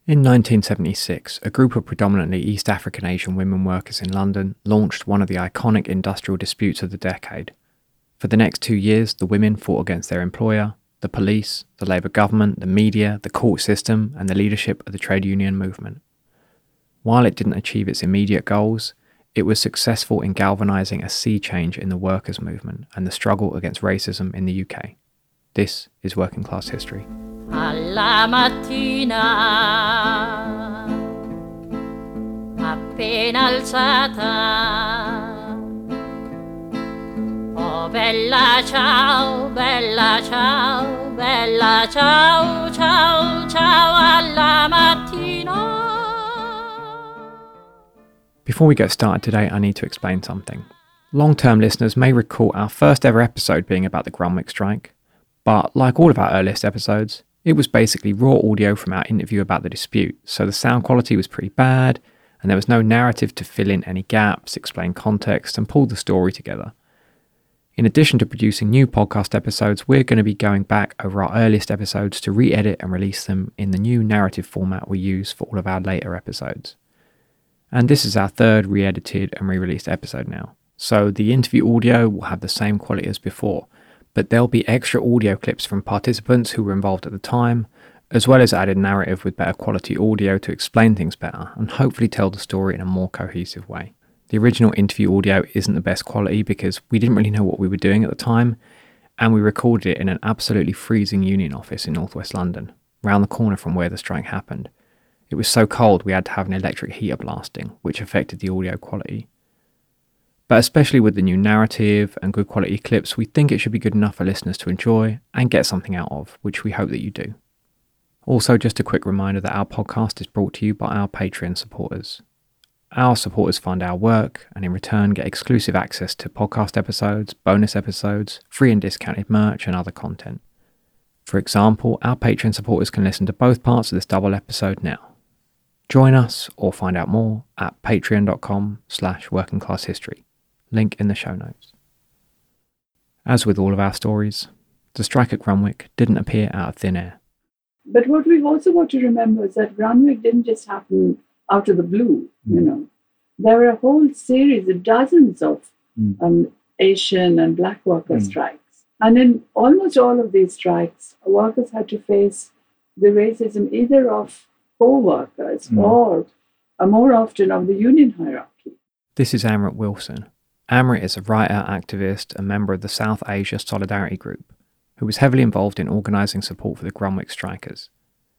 In 1976, a group of predominantly East African Asian women workers in London launched one of the iconic industrial disputes of the decade. For the next 2 years, the women fought against their employer, the police, the Labour government, the media, the court system, and the leadership of the trade union movement. While it didn't achieve its immediate goals, it was successful in galvanising a sea change in the workers' movement and the struggle against racism in the UK. This is Working Class History. Alla mattina, appena alzata, oh bella ciao, bella ciao, bella ciao, ciao, ciao, alla mattina. Before we get started today, I need to explain something. Long-term listeners may recall our first ever episode being about the Grunwick strike, but like all of our earliest episodes, it was basically raw audio from our interview about the dispute, so the sound quality was pretty bad, and there was no narrative to fill in any gaps, explain context, and pull the story together. In addition to producing new podcast episodes, we're going to be going back over our earliest episodes to re-edit and release them in the new narrative format we use for all of our later episodes. And this is our third re-edited and re-released episode now, so the interview audio will have the same quality as before, but there'll be extra audio clips from participants who were involved at the time, as well as added narrative with better quality audio to explain things better and hopefully tell the story in a more cohesive way. The original interview audio isn't the best quality because we didn't really know what we were doing at the time, and we recorded it in an absolutely freezing union office in northwest London, round the corner from where the strike happened. It was so cold we had to have an electric heater blasting, which affected the audio quality. But especially with the new narrative and good quality clips, we think it should be good enough for listeners to enjoy and get something out of, which we hope that you do. Also, just a quick reminder that our podcast is brought to you by our Patreon supporters. Our supporters fund our work and in return get exclusive access to podcast episodes, bonus episodes, free and discounted merch and other content. For example, our Patreon supporters can listen to both parts of this double episode now. Join us or find out more at patreon.com/workingclasshistory. Link in the show notes. As with all of our stories, the strike at Grunwick didn't appear out of thin air. But what we've also got to remember is that Grunwick didn't just happen out of the blue, There were a whole series of dozens of Asian and Black worker strikes. And in almost all of these strikes, workers had to face the racism either of co-workers or more often of the union hierarchy. This is Amrit Wilson. Amrit is a writer, activist, and member of the South Asia Solidarity Group, who was heavily involved in organising support for the Grunwick strikers.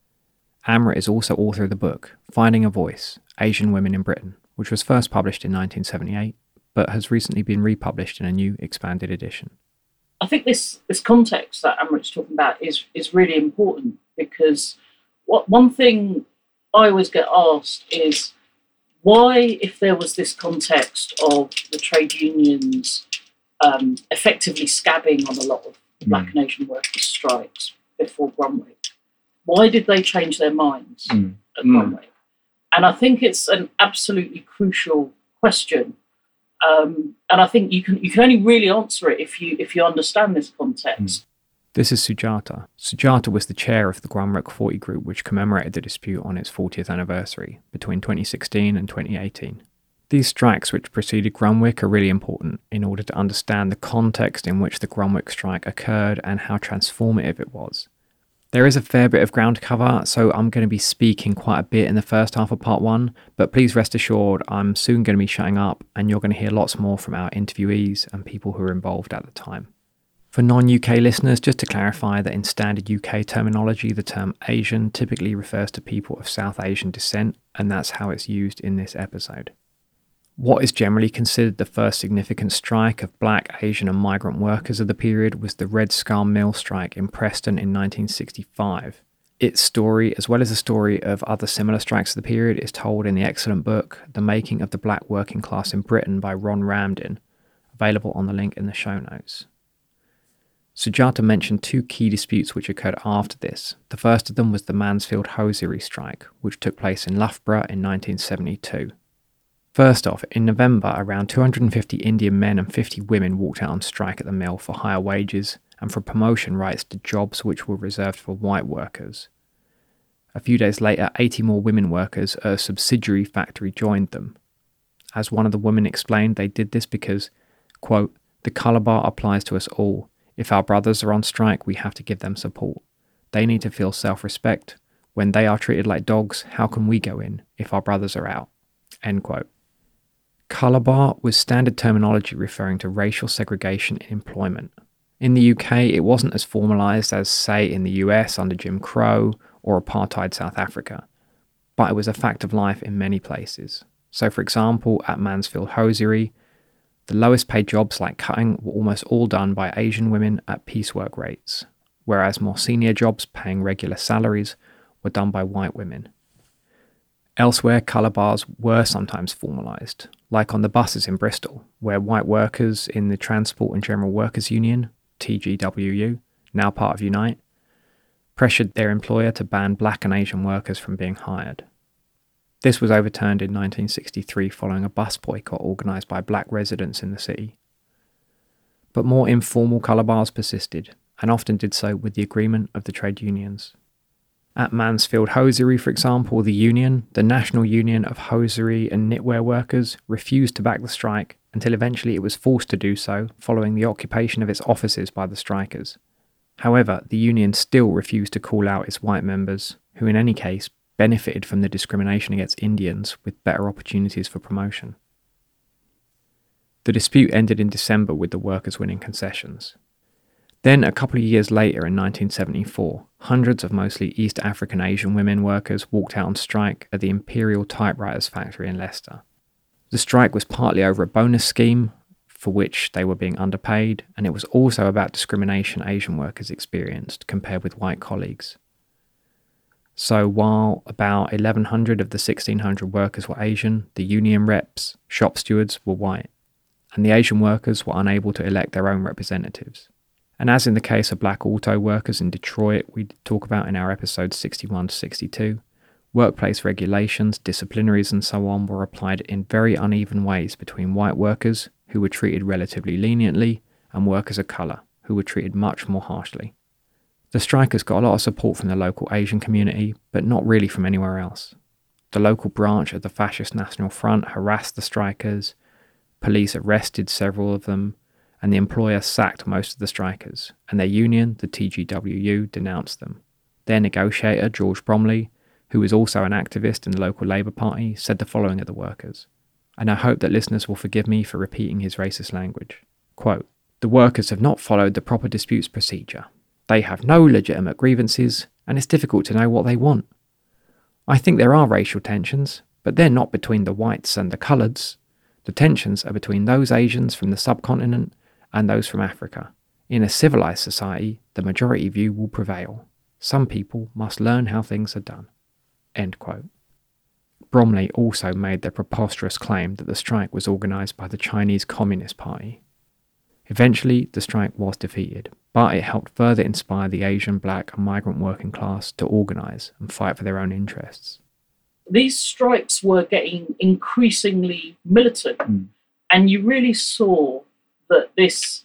Amrit is also author of the book, Finding a Voice, Asian Women in Britain, which was first published in 1978, but has recently been republished in a new expanded edition. I think this context that Amrit's talking about is really important because one thing I always get asked is, why, if there was this context of the trade unions effectively scabbing on a lot of Black and Asian workers' strikes before Grunwick, why did they change their minds at Grunwick? And I think it's an absolutely crucial question. And I think you can only really answer it if you understand this context. This is Sujata. Sujata was the chair of the Grunwick 40 group, which commemorated the dispute on its 40th anniversary between 2016 and 2018. These strikes which preceded Grunwick are really important in order to understand the context in which the Grunwick strike occurred and how transformative it was. There is a fair bit of ground to cover, so I'm going to be speaking quite a bit in the first half of part one, but please rest assured I'm soon going to be shutting up and you're going to hear lots more from our interviewees and people who were involved at the time. For non-UK listeners, just to clarify that in standard UK terminology, the term Asian typically refers to people of South Asian descent, and that's how it's used in this episode. What is generally considered the first significant strike of Black, Asian and migrant workers of the period was the Red Scar Mill strike in Preston in 1965. Its story, as well as the story of other similar strikes of the period, is told in the excellent book The Making of the Black Working Class in Britain by Ron Ramdin, available on the link in the show notes. Sujata mentioned two key disputes which occurred after this. The first of them was the Mansfield Hosiery strike, which took place in Loughborough in 1972. First off, in November, around 250 Indian men and 50 women walked out on strike at the mill for higher wages and for promotion rights to jobs which were reserved for white workers. A few days later, 80 more women workers at a subsidiary factory joined them. As one of the women explained, they did this because, quote, "The colour bar applies to us all. If our brothers are on strike, we have to give them support. They need to feel self-respect. When they are treated like dogs, how can we go in if our brothers are out?" End quote. Colour bar was standard terminology referring to racial segregation in employment. In the UK, it wasn't as formalised as, say, in the US under Jim Crow or apartheid South Africa, but it was a fact of life in many places. So, for example, at Mansfield Hosiery, the lowest paid jobs like cutting were almost all done by Asian women at piecework rates, whereas more senior jobs paying regular salaries were done by white women. Elsewhere, colour bars were sometimes formalised, like on the buses in Bristol, where white workers in the Transport and General Workers Union, TGWU, now part of Unite, pressured their employer to ban black and Asian workers from being hired. This was overturned in 1963 following a bus boycott organised by black residents in the city. But more informal colour bars persisted, and often did so with the agreement of the trade unions. At Mansfield Hosiery, for example, the union, the National Union of Hosiery and Knitwear Workers, refused to back the strike until eventually it was forced to do so following the occupation of its offices by the strikers. However, the union still refused to call out its white members, who in any case benefited from the discrimination against Indians with better opportunities for promotion. The dispute ended in December with the workers winning concessions. Then, a couple of years later in 1974, hundreds of mostly East African Asian women workers walked out on strike at the Imperial Typewriters factory in Leicester. The strike was partly over a bonus scheme for which they were being underpaid, and it was also about discrimination Asian workers experienced compared with white colleagues. So while about 1,100 of the 1,600 workers were Asian, the union reps, shop stewards, were white, and the Asian workers were unable to elect their own representatives. And as in the case of black auto workers in Detroit, we talk about in our episodes 61 to 62, workplace regulations, disciplinaries and so on were applied in very uneven ways between white workers, who were treated relatively leniently, and workers of colour, who were treated much more harshly. The strikers got a lot of support from the local Asian community, but not really from anywhere else. The local branch of the Fascist National Front harassed the strikers, police arrested several of them, and the employer sacked most of the strikers, and their union, the TGWU, denounced them. Their negotiator, George Bromley, who was also an activist in the local Labour Party, said the following of the workers, and I hope that listeners will forgive me for repeating his racist language. Quote, "The workers have not followed the proper disputes procedure. They have no legitimate grievances, and it's difficult to know what they want. I think there are racial tensions, but they're not between the whites and the coloureds. The tensions are between those Asians from the subcontinent and those from Africa. In a civilised society, the majority view will prevail. Some people must learn how things are done." End quote. Bromley also made the preposterous claim that the strike was organised by the Chinese Communist Party. Eventually, the strike was defeated, but it helped further inspire the Asian, black and migrant working class to organise and fight for their own interests. These strikes were getting increasingly militant, and you really saw that this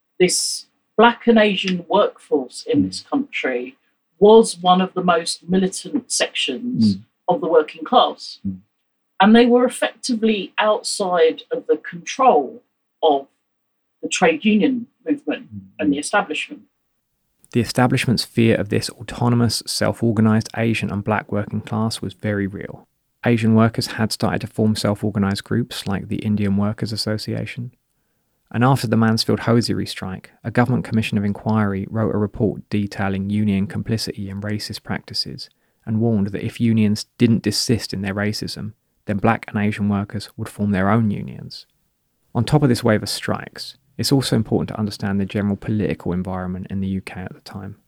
black and Asian workforce in this country was one of the most militant sections of the working class. And they were effectively outside of the control of the trade union movement and the establishment. The establishment's fear of this autonomous, self-organised Asian and black working class was very real. Asian workers had started to form self-organised groups like the Indian Workers Association. And after the Mansfield Hosiery strike, a government commission of inquiry wrote a report detailing union complicity in racist practices and warned that if unions didn't desist in their racism, then black and Asian workers would form their own unions. On top of this wave of strikes, it's also important to understand the general political environment in the UK at the time.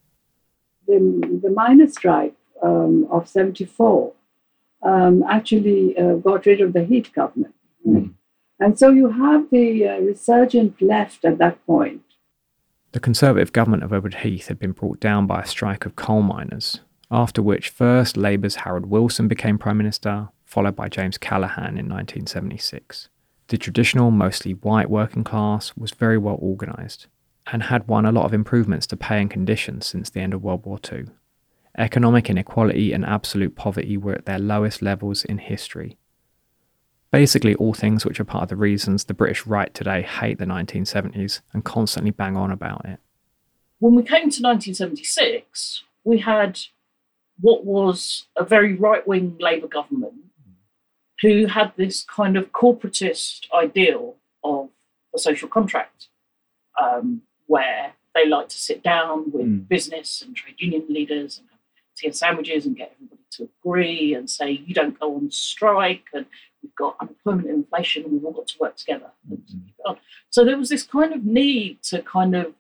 The miners' strike of 74 actually got rid of the Heath government. And so you have the resurgent left at that point. The Conservative government of Edward Heath had been brought down by a strike of coal miners, after which first Labour's Harold Wilson became Prime Minister, followed by James Callaghan in 1976. The traditional, mostly white working class was very well organised and had won a lot of improvements to pay and conditions since the end of World War II. Economic inequality and absolute poverty were at their lowest levels in history. Basically all things which are part of the reasons the British right today hate the 1970s and constantly bang on about it. When we came to 1976, we had what was a very right-wing Labour government who had this kind of corporatist ideal of the social contract, where they like to sit down with business and trade union leaders and have tea and sandwiches and get everybody to agree and say, you don't go on strike and we've got unemployment and inflation and we've all got to work together. So there was this kind of need to kind of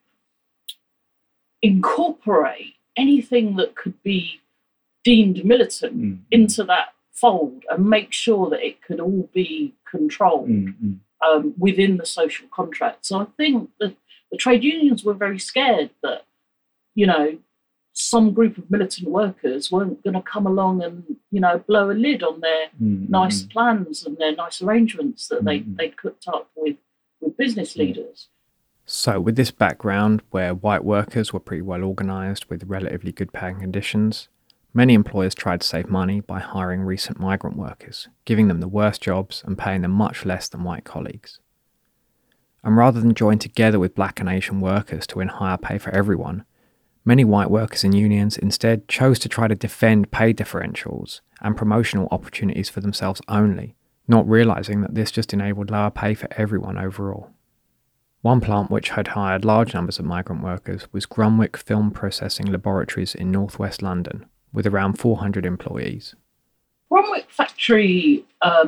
incorporate anything that could be deemed militant into that fold and make sure that it could all be controlled within the social contract. So I think that the trade unions were very scared that, you know, some group of militant workers weren't going to come along and, you know, blow a lid on their nice plans and their nice arrangements that they'd cooked up with business leaders. So with this background, where white workers were pretty well organised with relatively good paying conditions, many employers tried to save money by hiring recent migrant workers, giving them the worst jobs and paying them much less than white colleagues. And rather than join together with black and Asian workers to win higher pay for everyone, many white workers and unions instead chose to try to defend pay differentials and promotional opportunities for themselves only, not realising that this just enabled lower pay for everyone overall. One plant which had hired large numbers of migrant workers was Grunwick Film Processing Laboratories in northwest London, with around 400 employees. Grunwick factory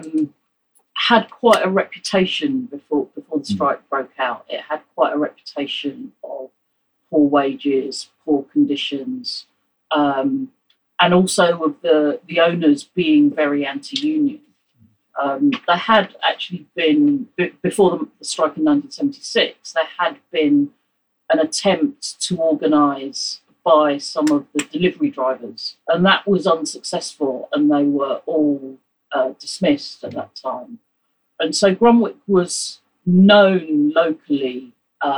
had quite a reputation before the strike broke out. It had quite a reputation of poor wages, poor conditions, and also of the owners being very anti-union. There had actually been, before the strike in 1976, there had been an attempt to organise by some of the delivery drivers, and that was unsuccessful, and they were all dismissed at that time. And so Grunwick was known locally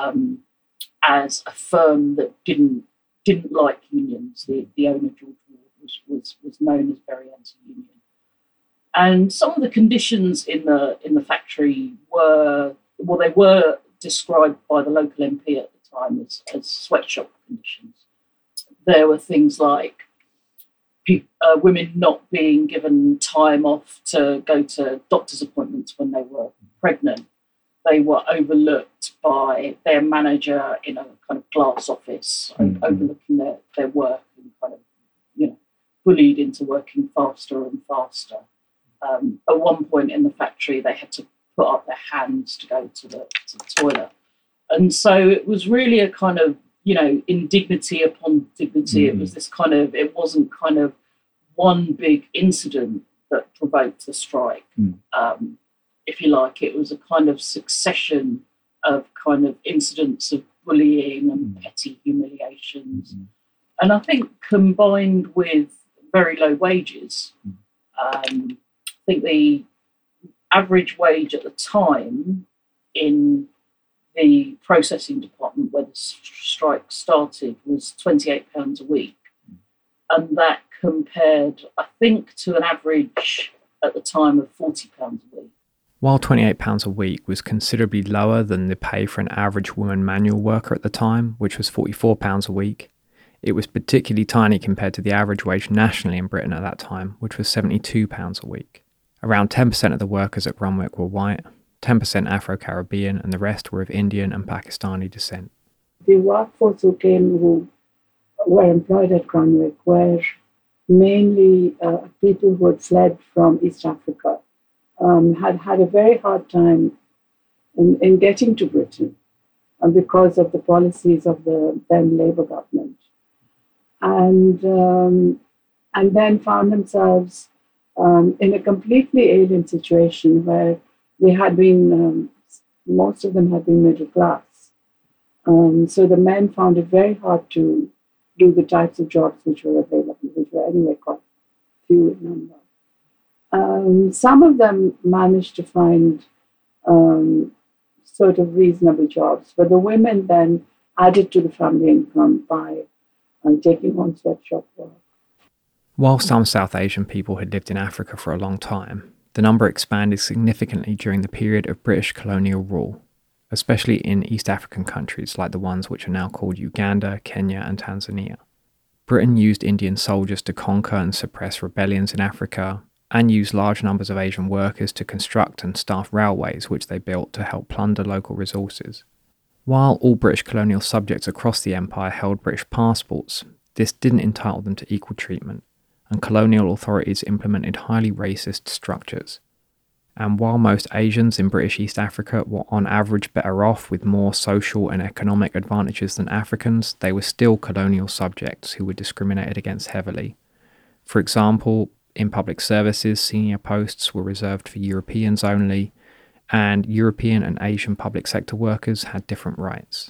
as a firm that didn't like unions. The owner, George Ward, was known as very anti-union. And some of the conditions in the factory were described by the local MP at the time as sweatshop conditions. There were things like women not being given time off to go to doctor's appointments when they were pregnant. They were overlooked by their manager in a kind of glass office, overlooking their work and kind of, you know, bullied into working faster and faster. At one point in the factory, they had to put up their hands to go to the toilet. And so it was really a kind of, you know, indignity upon dignity. It was this kind of, it wasn't kind of one big incident that provoked the strike. If you like, it was a kind of succession of kind of incidents of bullying and petty humiliations. And I think combined with very low wages, I think the average wage at the time in the processing department where the strike started was £28 a week. And that compared, I think, to an average at the time of £40 a week. While £28 a week was considerably lower than the pay for an average woman manual worker at the time, which was £44 a week, it was particularly tiny compared to the average wage nationally in Britain at that time, which was £72 a week. Around 10% of the workers at Grunwick were white, 10% Afro-Caribbean, and the rest were of Indian and Pakistani descent. The workforce who were employed at Grunwick were mainly people who had fled from East Africa, had a very hard time in getting to Britain because of the policies of the then Labour government. And then found themselves in a completely alien situation where they had been, most of them had been middle class. So the men found it very hard to do the types of jobs which were available, which were anyway quite few in number. Some of them managed to find sort of reasonable jobs, but the women then added to the family income by taking on sweatshop work. While some South Asian people had lived in Africa for a long time, the number expanded significantly during the period of British colonial rule, especially in East African countries like the ones which are now called Uganda, Kenya, and Tanzania. Britain used Indian soldiers to conquer and suppress rebellions in Africa, and used large numbers of Asian workers to construct and staff railways which they built to help plunder local resources. While all British colonial subjects across the empire held British passports, this didn't entitle them to equal treatment, and colonial authorities implemented highly racist structures. And while most Asians in British East Africa were on average better off with more social and economic advantages than Africans, they were still colonial subjects who were discriminated against heavily. For example, in public services, senior posts were reserved for Europeans only, and European and Asian public sector workers had different rights.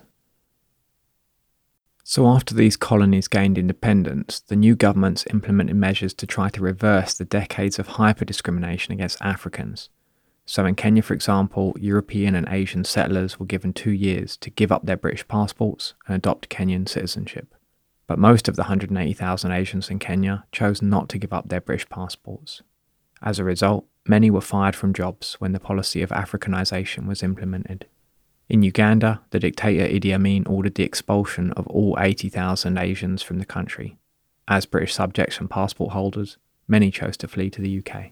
So after these colonies gained independence, the new governments implemented measures to try to reverse the decades of hyper-discrimination against Africans. So in Kenya, for example, European and Asian settlers were given 2 years to give up their British passports and adopt Kenyan citizenship. But most of the 180,000 Asians in Kenya chose not to give up their British passports. As a result, many were fired from jobs when the policy of Africanization was implemented. In Uganda, the dictator Idi Amin ordered the expulsion of all 80,000 Asians from the country. As British subjects and passport holders, many chose to flee to the UK.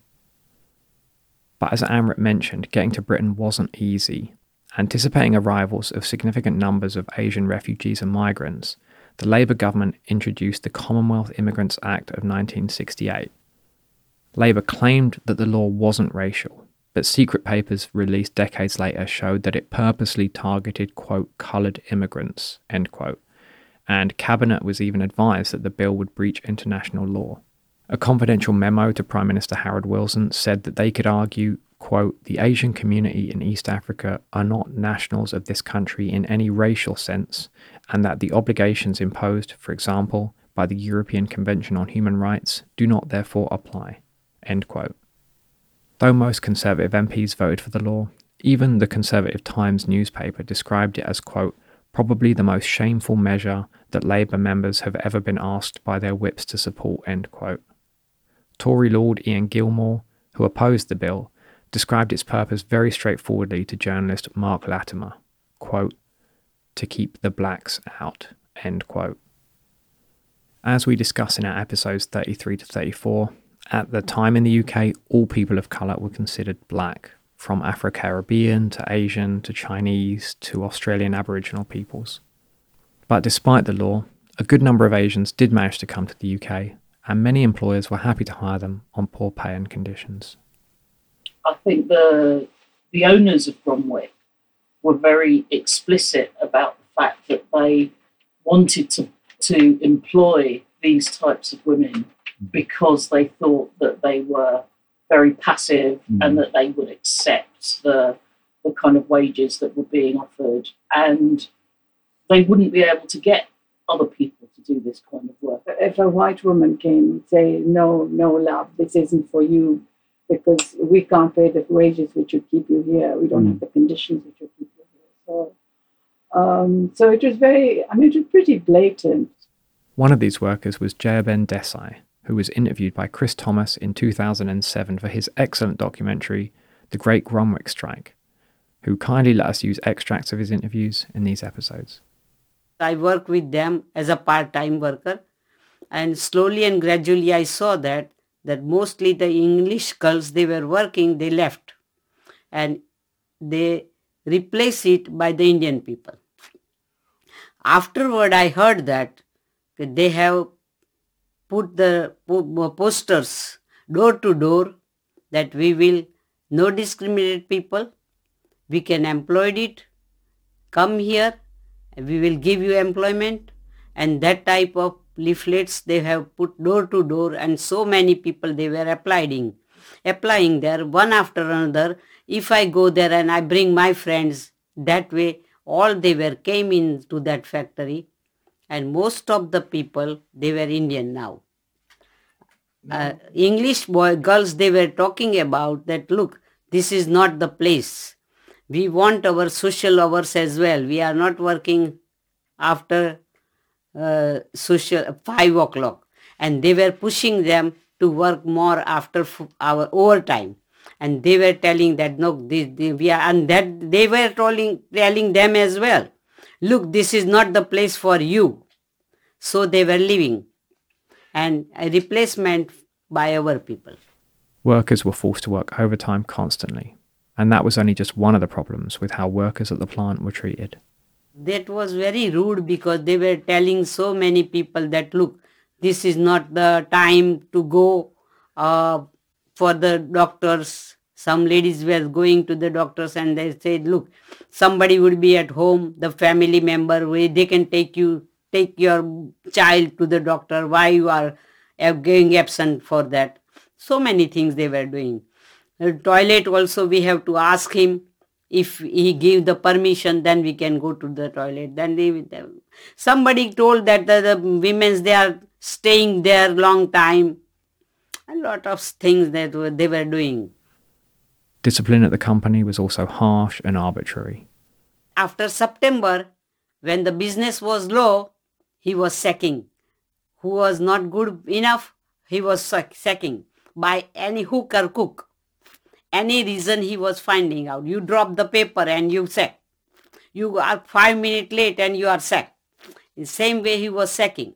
But as Amrit mentioned, getting to Britain wasn't easy. Anticipating arrivals of significant numbers of Asian refugees and migrants, the Labour government introduced the Commonwealth Immigrants Act of 1968. Labour claimed that the law wasn't racial, but secret papers released decades later showed that it purposely targeted, quote, coloured immigrants, end quote, and Cabinet was even advised that the bill would breach international law. A confidential memo to Prime Minister Harold Wilson said that they could argue, quote, the Asian community in East Africa are not nationals of this country in any racial sense, and that the obligations imposed, for example, by the European Convention on Human Rights do not therefore apply, end quote. Though most Conservative MPs voted for the law, even the Conservative Times newspaper described it as, quote, probably the most shameful measure that Labour members have ever been asked by their whips to support, end quote. Tory Lord Ian Gilmore, who opposed the bill, described its purpose very straightforwardly to journalist Mark Latimer, quote, to keep the blacks out, end quote. As we discuss in our episodes 33 to 34, at the time in the UK, all people of colour were considered black, from Afro-Caribbean to Asian to Chinese to Australian Aboriginal peoples. But despite the law, a good number of Asians did manage to come to the UK, and many employers were happy to hire them on poor pay and conditions. I think the owners of Bromwick were very explicit about the fact that they wanted to employ these types of women because they thought that they were very passive and that they would accept the kind of wages that were being offered, and they wouldn't be able to get other people to do this kind of work. If a white woman came and say, no, love, this isn't for you because we can't pay the wages which would keep you here. We don't have the conditions which would keep you here. So it was it was pretty blatant. One of these workers was Jayaben Desai, who was interviewed by Chris Thomas in 2007 for his excellent documentary, The Great Gromwick Strike, who kindly let us use extracts of his interviews in these episodes. I worked with them as a part-time worker, and slowly and gradually I saw that mostly the English girls they were working, they left, and they replaced it by the Indian people. Afterward, I heard that they have put the posters door to door that we will no discriminate people, we can employ it, come here, we will give you employment, and that type of leaflets they have put door to door, and so many people they were applying there one after another. If I go there and I bring my friends, that way all they came into that factory, and most of the people they were Indian now. English girls they were talking about that, look, this is not the place. We want our social hours as well. We are not working after social 5 o'clock. and they were pushing them to work more after our overtime. And they were telling that no, we are, and that they were telling them as well, look, this is not the place for you. So they were leaving, and a replacement by our people. Workers were forced to work overtime constantly, and that was only just one of the problems with how workers at the plant were treated. That was very rude because they were telling so many people that look, this is not the time to go for the doctors. Some ladies were going to the doctors and they said, look, somebody would be at home, the family member, where they can take your child to the doctor. Why you are going absent for that? So many things they were doing. The toilet also, we have to ask him. If he give the permission, then we can go to the toilet. Then somebody told that the women, they are staying there long time. A lot of things that they were doing. Discipline at the company was also harsh and arbitrary. After September, when the business was low, he was sacking. Who was not good enough, he was sacking by any hook or crook. Any reason he was finding out. You drop the paper and you sack. You are 5 minutes late and you are sacked. In the same way he was sacking.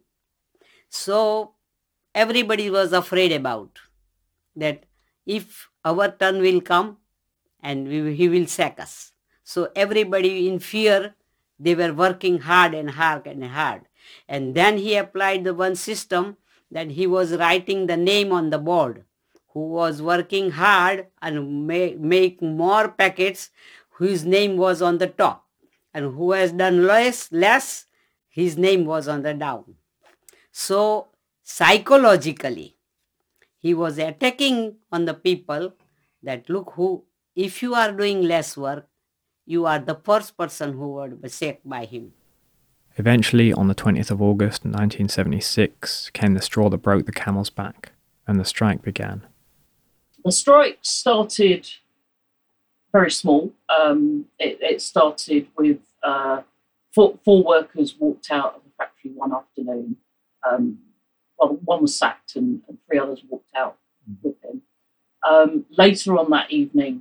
So everybody was afraid about that if our turn will come and he will sack us. So everybody in fear, they were working hard and hard and hard. And then he applied the one system that he was writing the name on the board. Who was working hard and make more packets, whose name was on the top. And who has done less, his name was on the down. So psychologically, he was attacking on the people that look, if you are doing less work, you are the first person who would be sacked by him. Eventually, on the 20th of August 1976, came the straw that broke the camel's back, and the strike began. The strike started very small. It started with four workers walked out of the factory one afternoon. One was sacked and 3 others walked out with him. Later on that evening,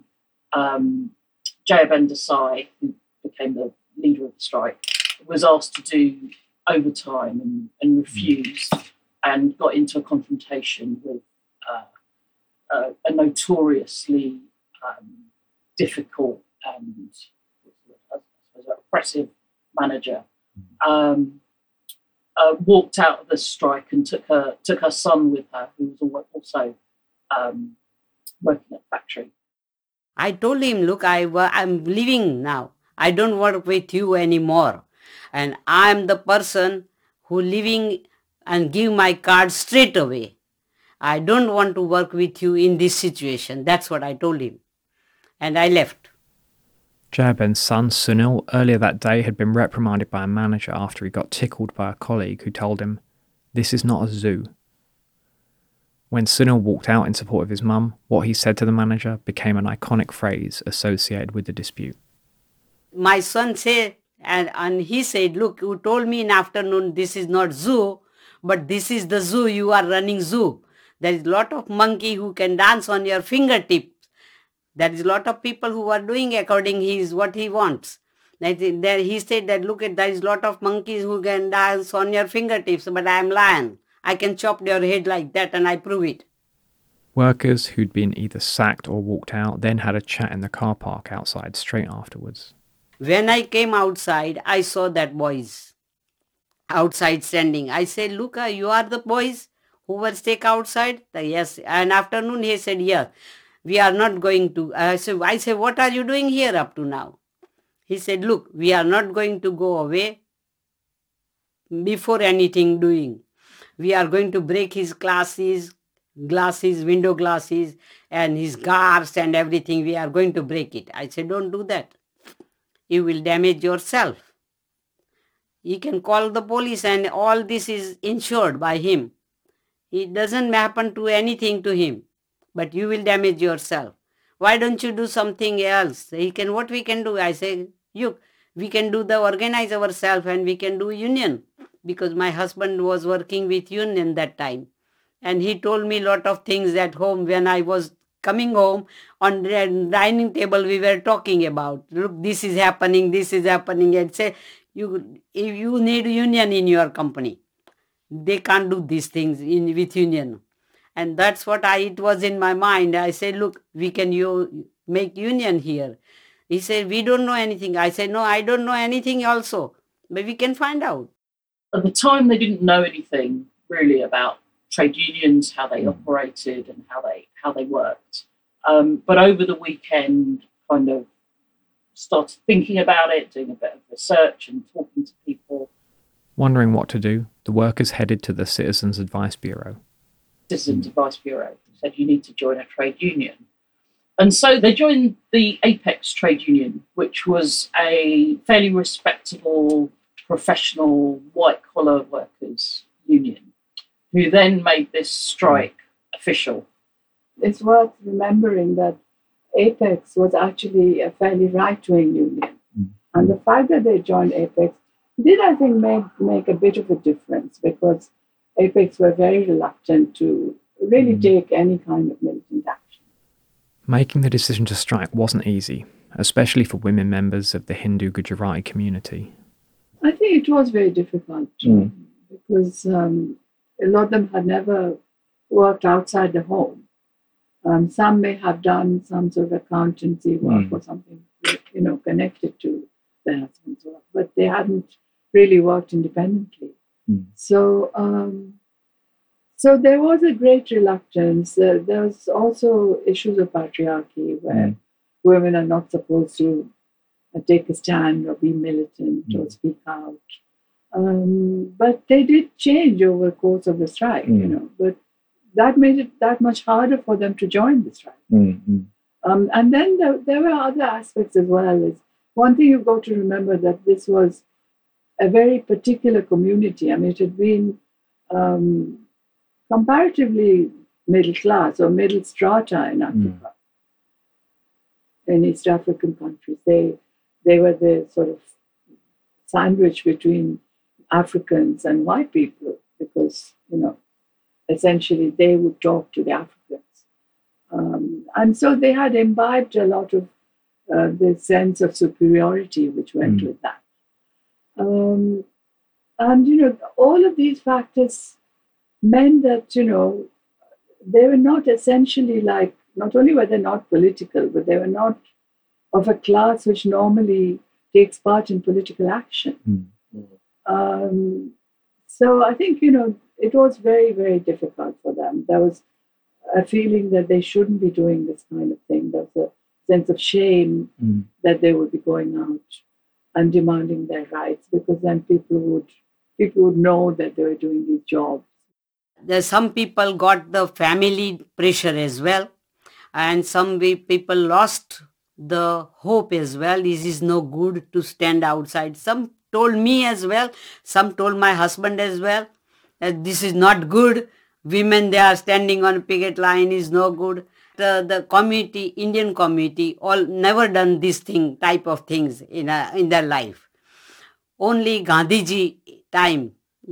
Jayaben Desai, who became the leader of the strike, was asked to do overtime and refused and got into a confrontation with a notoriously difficult and oppressive manager. Walked out of the strike and took her son with her, who was also working at the factory. I told him, look, I'm leaving now. I don't work with you anymore. And I'm the person who leaving and give my card straight away. I don't want to work with you in this situation. That's what I told him. And I left. Jayaben's son, Sunil, earlier that day had been reprimanded by a manager after he got tickled by a colleague who told him, "This is not a zoo." When Sunil walked out in support of his mum, what he said to the manager became an iconic phrase associated with the dispute. My son said, and he said, look, you told me in afternoon this is not zoo, but this is the zoo, you are running zoo. There is a lot of monkey who can dance on your fingertips. There is a lot of people who are doing according what he wants. He said that, look, there is a lot of monkeys who can dance on your fingertips, but I am lion. I can chop your head like that and I prove it. Workers who'd been either sacked or walked out then had a chat in the car park outside straight afterwards. When I came outside, I saw that boys outside standing. I said, look, you are the boys who were stuck outside? Yes. And afternoon he said, yes, we are not going to. I said, what are you doing here up to now? He said, look, we are not going to go away before anything doing. We are going to break his glasses, window glasses, and his guards and everything. We are going to break it. I said, don't do that. You will damage yourself. You can call the police and all this is insured by him. It doesn't happen to anything to him, but you will damage yourself. Why don't you do something else? What we can do? I say, we can organize ourselves and we can do union, because my husband was working with union that time. And he told me a lot of things at home. When I was coming home, on the dining table, we were talking about, look, this is happening, and say, if you need union in your company, they can't do these things with union. And that's what it was in my mind. I said, look, we can make union here. He said, we don't know anything. I said, no, I don't know anything also, but we can find out. At the time, they didn't know anything really about trade unions, how they operated, and how they worked. But over the weekend, kind of started thinking about it, doing a bit of research and talking to people. Wondering what to do, the workers headed to the Citizens Advice Bureau. Citizens Advice Bureau said you need to join a trade union. And so they joined the Apex trade union, which was a fairly respectable, professional, white-collar workers union, who then made this strike official. It's worth remembering that Apex was actually a fairly right-wing union. And the fact that they joined Apex did, I think, make a bit of a difference, because Apex were very reluctant to really take any kind of militant action. Making the decision to strike wasn't easy, especially for women members of the Hindu Gujarati community. I think it was very difficult because a lot of them had never worked outside the home. Some may have done some sort of accountancy work or something, connected to their husband's work, but they hadn't really worked independently. So there was a great reluctance. There was also issues of patriarchy where women are not supposed to take a stand or be militant or speak out. But they did change over the course of the strike, but that made it that much harder for them to join the strike. And then there were other aspects as well. One thing you've got to remember, that this was a very particular community. I mean, it had been comparatively middle class or middle strata in Africa, in East African countries. They were the sort of sandwich between Africans and white people, because, essentially they would talk to the Africans. And so they had imbibed a lot of the sense of superiority which went with that. And, all of these factors meant that, they were not essentially like, not only were they not political, but they were not of a class which normally takes part in political action. So I think, it was very, very difficult for them. There was a feeling that they shouldn't be doing this kind of thing. There was a sense of shame that they would be going out and demanding their rights, because then people would know that they were doing these jobs. Some people got the family pressure as well, and some people lost the hope as well. This is no good to stand outside. Some told me as well, some told my husband as well, that this is not good. Women, they are standing on picket line, is no good. The community, Indian community, all never done this type of things in their life. Only Gandhi time,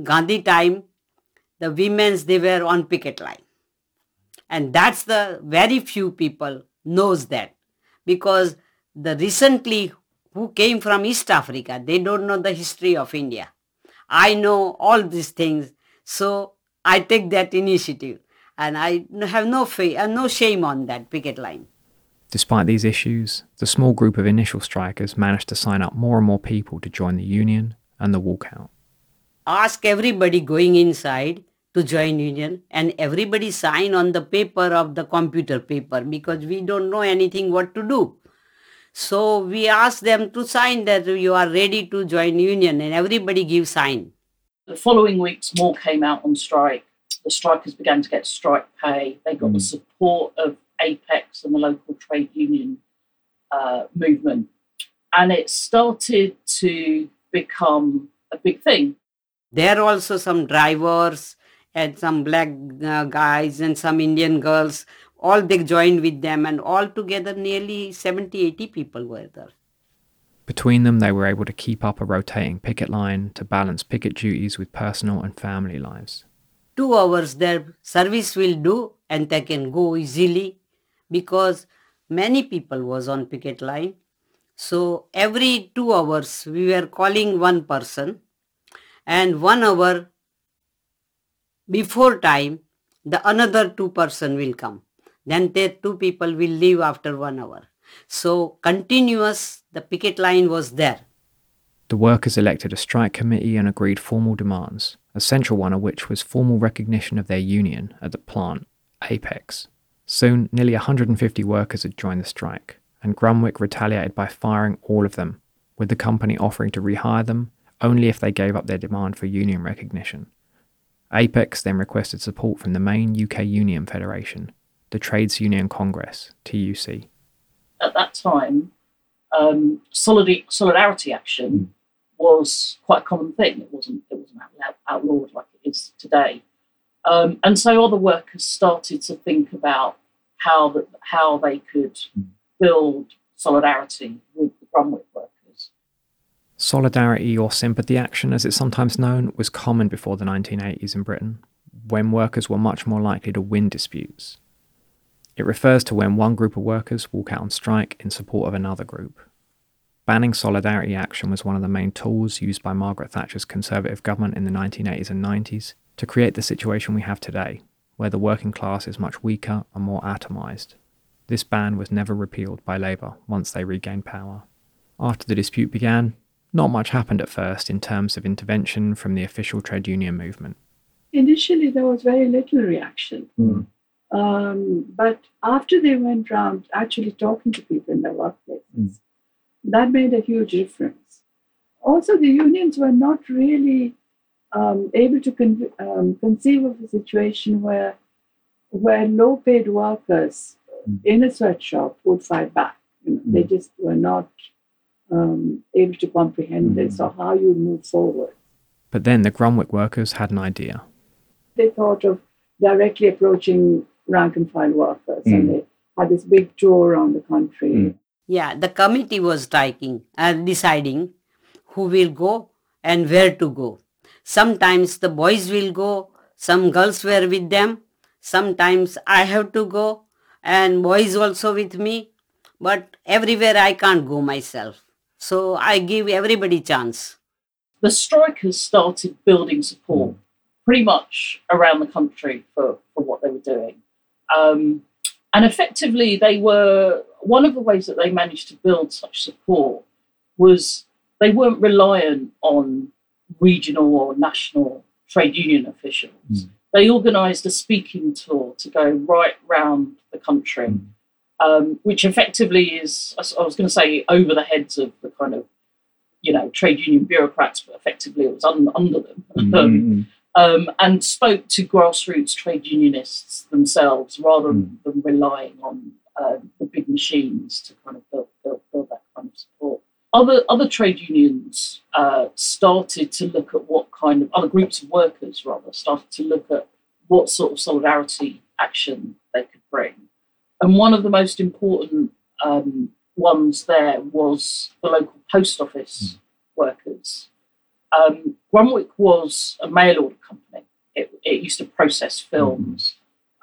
the women's, they were on picket line. And that's the very few people knows that, because the recently who came from East Africa, they don't know the history of India. I know all these things, so I take that initiative, and I have no fear and no shame on that picket line. Despite these issues, the small group of initial strikers managed to sign up more and more people to join the union and the walkout. Ask everybody going inside to join union, and everybody sign on the paper of the computer paper, because we don't know anything what to do. So we ask them to sign that you are ready to join union, and everybody gives sign. The following weeks, more came out on strike. The strikers began to get strike pay. They got the support of Apex and the local trade union movement. And it started to become a big thing. There are also some drivers and some black guys and some Indian girls. All they joined with them, and all together nearly 70-80 people were there. Between them, they were able to keep up a rotating picket line to balance picket duties with personal and family lives. 2 hours their service will do and they can go easily because many people was on picket line. So every 2 hours we were calling one person, and 1 hour before time the another 2 person will come. Then the 2 people will leave after 1 hour. So continuous the picket line was there. The workers elected a strike committee and agreed formal demands, a central one of which was formal recognition of their union at the plant, Apex. Soon, nearly 150 workers had joined the strike, and Grunwick retaliated by firing all of them, with the company offering to rehire them only if they gave up their demand for union recognition. Apex then requested support from the main UK union federation, the Trades Union Congress, TUC. At that time, solidarity action was quite a common thing. It wasn't outlawed like it is today. And so other workers started to think about how they could build solidarity with the Grunwick workers. Solidarity, or sympathy action as it's sometimes known, was common before the 1980s in Britain, when workers were much more likely to win disputes. It refers to when one group of workers walk out on strike in support of another group. Banning solidarity action was one of the main tools used by Margaret Thatcher's Conservative government in the 1980s and 90s to create the situation we have today, where the working class is much weaker and more atomised. This ban was never repealed by Labour once they regained power. After the dispute began, not much happened at first in terms of intervention from the official trade union movement. Initially, there was very little reaction. But after they went around actually talking to people in their workplaces, that made a huge difference. Also, the unions were not really able to conceive of a situation where low-paid workers in a sweatshop would fight back. They just were not able to comprehend this or how you move forward. But then the Grunwick workers had an idea. They thought of directly approaching rank-and-file workers, and they had this big tour around the country. Yeah, the committee was deciding who will go and where to go. Sometimes the boys will go, some girls were with them. Sometimes I have to go and boys also with me. But everywhere I can't go myself. So I give everybody chance. The strikers started building support pretty much around the country for what they were doing. And effectively, one of the ways that they managed to build such support was they weren't reliant on regional or national trade union officials. They organised a speaking tour to go right round the country, which effectively is, I was going to say, over the heads of the kind of, trade union bureaucrats, but effectively it was under them. And spoke to grassroots trade unionists themselves rather than relying on the big machines to kind of build that kind of support. Other trade unions started to look at other groups of workers started to look at what sort of solidarity action they could bring. And one of the most important ones there was the local post office workers. Grunwick was a mail order company. It used to process films.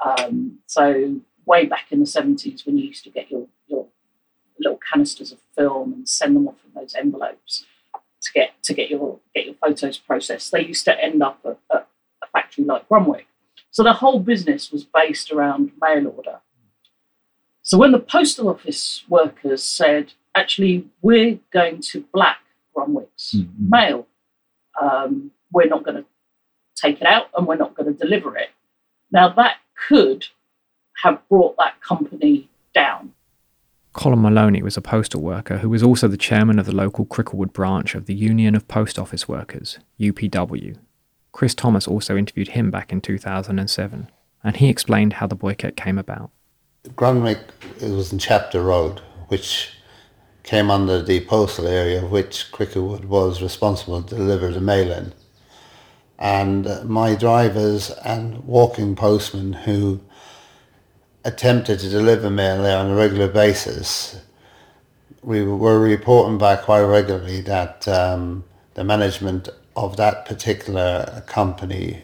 So way back in the 70s, when you used to get your little canisters of film and send them off in those envelopes to get your photos processed, they used to end up at a factory like Grunwick. So the whole business was based around mail order. So when the postal office workers said, actually, we're going to black Grunwick's mail, we're not going to take it out and we're not going to deliver it. Now, that could have brought that company down. Colin Maloney was a postal worker who was also the chairman of the local Cricklewood branch of the Union of Post Office Workers, UPW. Chris Thomas also interviewed him back in 2007, and he explained how the boycott came about. Grunwick, it was in Chapter Road, which came under the postal area of which Cricklewood was responsible to deliver the mail in. And my drivers and walking postmen who attempted to deliver mail there on a regular basis, we were reporting back quite regularly that the management of that particular company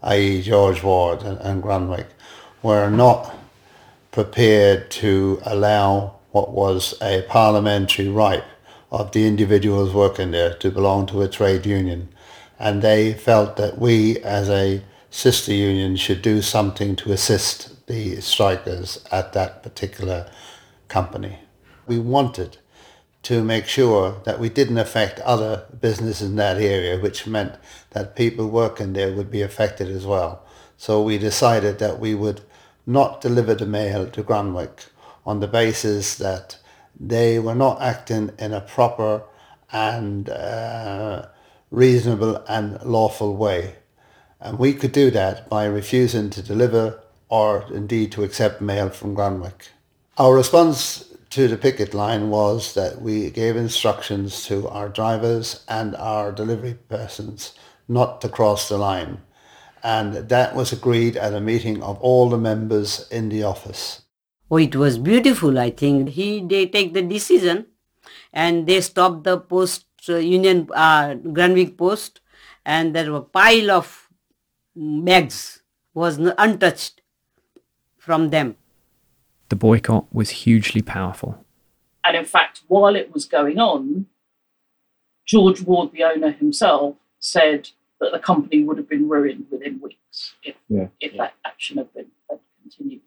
i.e. George Ward and Granwick, were not prepared to allow what was a parliamentary right of the individuals working there to belong to a trade union. And they felt that we as a sister union should do something to assist the strikers at that particular company. We wanted to make sure that we didn't affect other businesses in that area, which meant that people working there would be affected as well. So we decided that we would not deliver the mail to Granwick on the basis that they were not acting in a proper and reasonable and lawful way. And we could do that by refusing to deliver or indeed to accept mail from Granwick. Our response to the picket line was that we gave instructions to our drivers and our delivery persons not to cross the line. And that was agreed at a meeting of all the members in the office. Oh, it was beautiful, I think. They take the decision and they stopped the post union Granwick post, and there were a pile of bags was untouched from them. The boycott was hugely powerful. And in fact, while it was going on, George Ward, the owner himself, said that the company would have been ruined within weeks if that action had continued.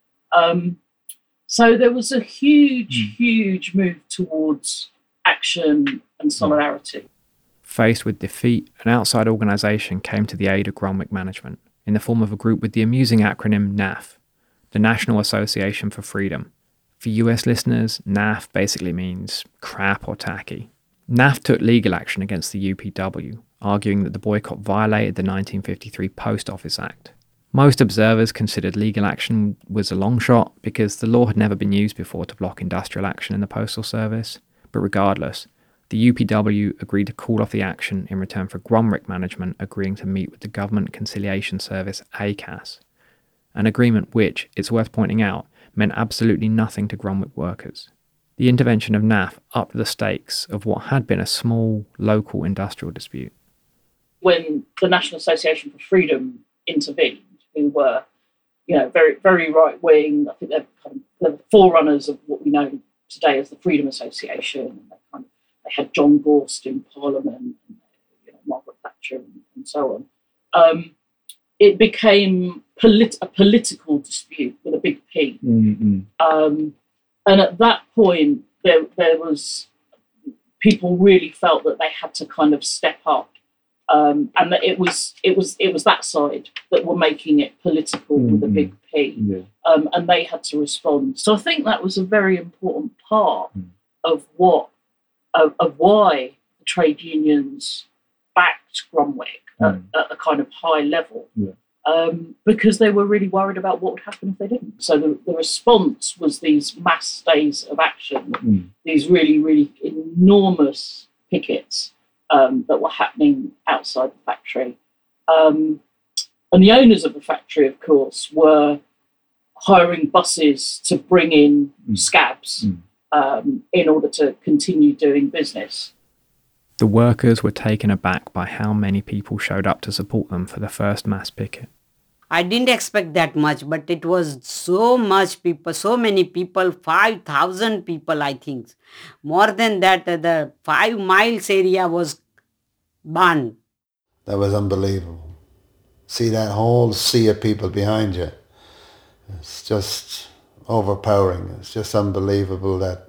So there was a huge move towards action and solidarity. Faced with defeat, an outside organisation came to the aid of Granwick management in the form of a group with the amusing acronym NAF, the National Association for Freedom. For US listeners, NAF basically means crap or tacky. NAF took legal action against the UPW, arguing that the boycott violated the 1953 Post Office Act. Most observers considered legal action was a long shot because the law had never been used before to block industrial action in the Postal Service, but regardless, the UPW agreed to call off the action in return for Granwick management agreeing to meet with the Government Conciliation Service ACAS, an agreement which, it's worth pointing out, meant absolutely nothing to Granwick workers. The intervention of NAF upped the stakes of what had been a small, local industrial dispute. When the National Association for Freedom intervened, who were, very, very right-wing, I think they're the forerunners of what we know today as the Freedom Association. They had John Gorst in Parliament, and, Margaret Thatcher, and so on. It became a political dispute with a big P. Mm-hmm. And at that point, there was people really felt that they had to kind of step up, and that it was that side that were making it political with a big P, and they had to respond. So I think that was a very important part of why the trade unions backed Granwick at a kind of high level. Because they were really worried about what would happen if they didn't. So the response was these mass days of action, these really, really enormous pickets that were happening outside the factory. And the owners of the factory, of course, were hiring buses to bring in scabs in order to continue doing business. The workers were taken aback by how many people showed up to support them for the first mass picket. I didn't expect that much, but it was so much people, so many people, 5,000 people, I think. More than that, the 5 miles area was banned. That was unbelievable. See that whole sea of people behind you. It's just overpowering. It's just unbelievable that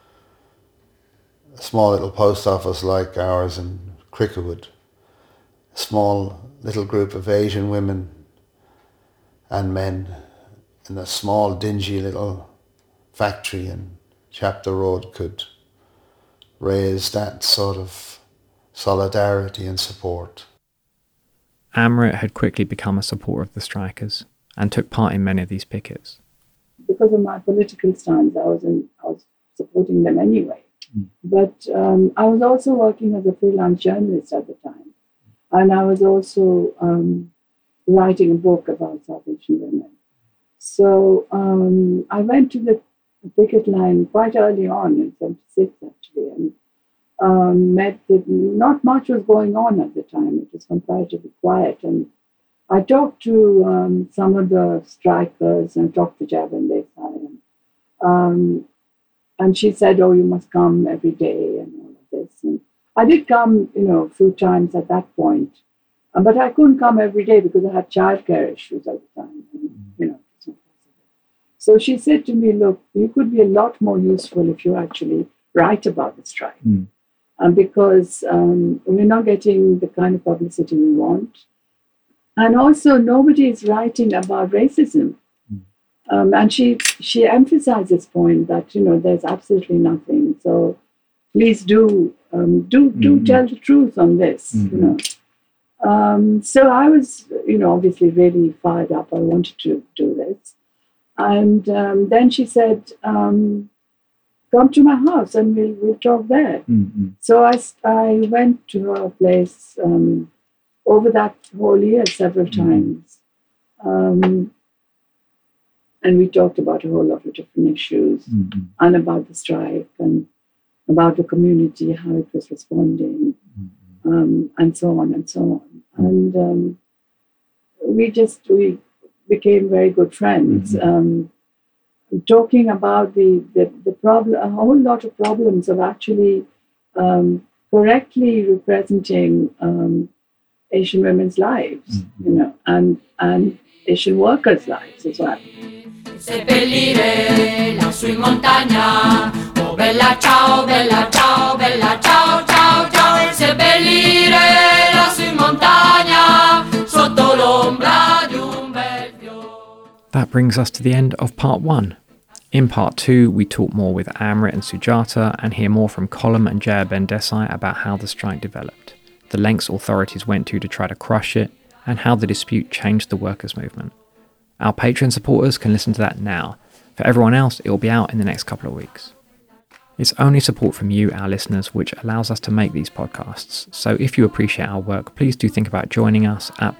a small little post office like ours in Cricklewood, a small little group of Asian women and men in a small dingy little factory in Chapter Road could raise that sort of solidarity and support. Amrit had quickly become a supporter of the strikers and took part in many of these pickets. Because of my political stance, I was supporting them anyway. But I was also working as a freelance journalist at the time. And I was also writing a book about South Asian women. So I went to the picket line quite early on in 76 actually, and met that not much was going on at the time. It was comparatively quiet. And I talked to some of the strikers and talked to Jayaben Desai. And she said, oh, you must come every day and all of this. And I did come, a few times at that point. But I couldn't come every day because I had childcare issues at the time. And, it's not possible. So she said to me, look, you could be a lot more useful if you actually write about the strike. Because we're not getting the kind of publicity we want. And also, nobody is writing about racism. And she emphasized this point that, there's absolutely nothing. So please do tell the truth on this, So I was, obviously really fired up. I wanted to do this. And then she said, come to my house and we'll talk there. So I went to her place over that whole year several times. And we talked about a whole lot of different issues and about the strike and about the community, how it was responding, and so on and so on. And we became very good friends, talking about the problem, a whole lot of problems of actually correctly representing Asian women's lives, and Asian workers' lives as well. Seppellire lassù in montagna, oh bella ciao, bella ciao, bella ciao, ciao, ciao. Seppellire lassù in montagna, sotto l'ombra di un bel fiore. That brings us to the end of part 1. In part 2, we talk more with Amrit and Sujata and hear more from Colm and Jayaben Desai about how the strike developed, the lengths authorities went to try to crush it, and how the dispute changed the workers' movement. Our Patreon supporters can listen to that now. For everyone else, it will be out in the next couple of weeks. It's only support from you, our listeners, which allows us to make these podcasts. So if you appreciate our work, please do think about joining us at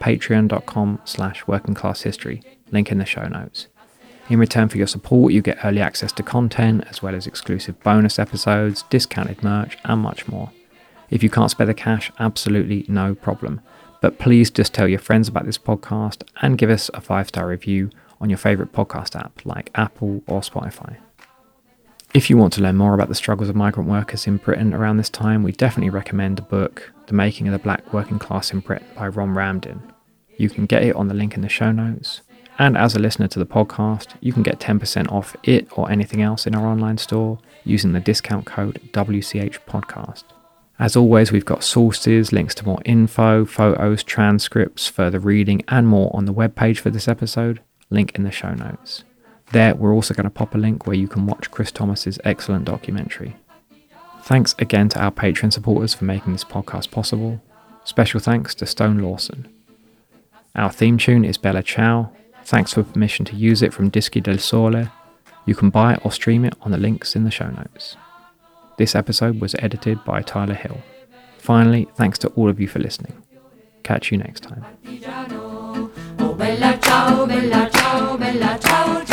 patreon.com/workingclasshistory, link in the show notes. In return for your support, you get early access to content, as well as exclusive bonus episodes, discounted merch, and much more. If you can't spare the cash, absolutely no problem. But please just tell your friends about this podcast and give us a 5-star review on your favourite podcast app like Apple or Spotify. If you want to learn more about the struggles of migrant workers in Britain around this time, we definitely recommend the book The Making of the Black Working Class in Britain by Ron Ramdin. You can get it on the link in the show notes. And as a listener to the podcast, you can get 10% off it or anything else in our online store using the discount code WCHpodcast. As always, we've got sources, links to more info, photos, transcripts, further reading, and more on the webpage for this episode, link in the show notes. There, we're also going to pop a link where you can watch Chris Thomas's excellent documentary. Thanks again to our Patreon supporters for making this podcast possible. Special thanks to Stone Lawson. Our theme tune is Bella Ciao. Thanks for permission to use it from Dischi del Sole. You can buy it or stream it on the links in the show notes. This episode was edited by Tyler Hill. Finally, thanks to all of you for listening. Catch you next time. Oh, bella ciao, bella ciao, bella ciao.